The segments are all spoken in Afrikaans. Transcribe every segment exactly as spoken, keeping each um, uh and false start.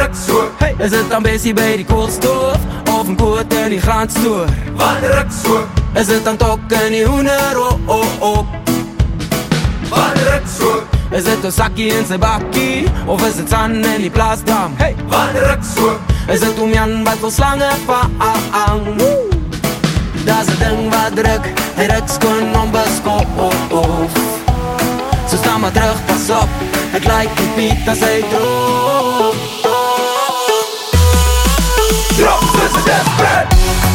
ruk so. Hey. Is dit dan besie by die koolstoof of 'n koot in die graanstoor? Wat ruk so? Is dit dan tok in die hoender op oh, oh. Wat ruk so? Is dit 'n sakkie in sy bakkie of is dit sand in die plaasdam? Hey. Wat ruk so? Is dit om Jan wat vol slange vang? Daar's 'n ding wat druk, hy ruk skoon onbeskoof. So sta maar terug, pas op, ek lyk die Piet as hy droog. Drop soos 'n desperate.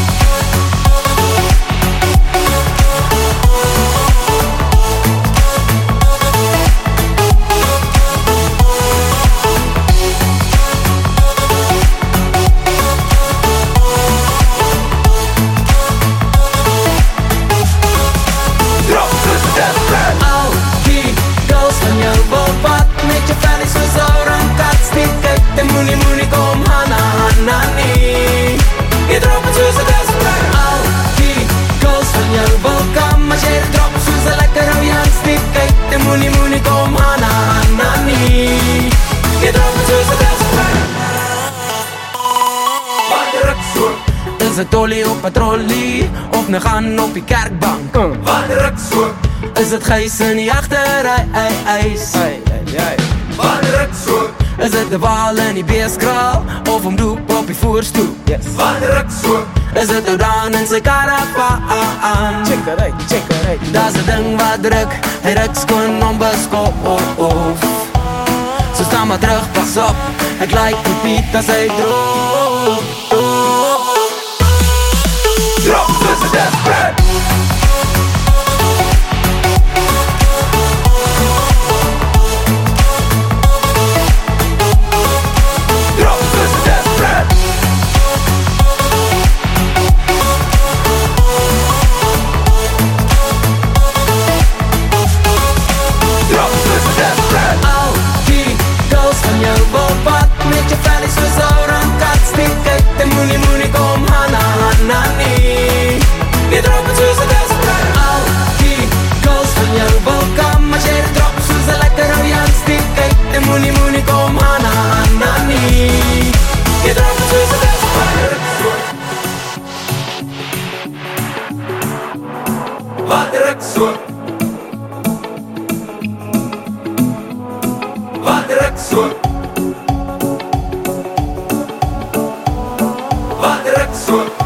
Is het olie op patrollie of ne gaan op die kerkbank? uh. Wat ruk so? Is het gijs in die achterij? Wat ruk so? Is het de bal in die beeskraal of een doek op die voerstoel? Yes. Wat ruk so? Is het nou dan in sy karavaan? Check it uit, check it uit. Dat is het ding wat druk, hy ruk skoon onbeskoof. So sta maar terug, pas op, ek lyk die Piet as hy droog. Drop soos 'n desperate. Drop soos 'n desperate. Drop soos 'n desperate. Al die girls van jou wil pad met jou vellie soos oran kat. Stiek uit en moenie moenie kom hana hana nie. Je drop het soos 'n desperate. Al die girls van jou wil kam, maar jy drop soos 'n lekker ou Jan. Stiek uit en moenie moenie kom hana hana nie. Je drop het soos 'n desperate. Wat ruk so? Wat ruk so? Wat ruk so?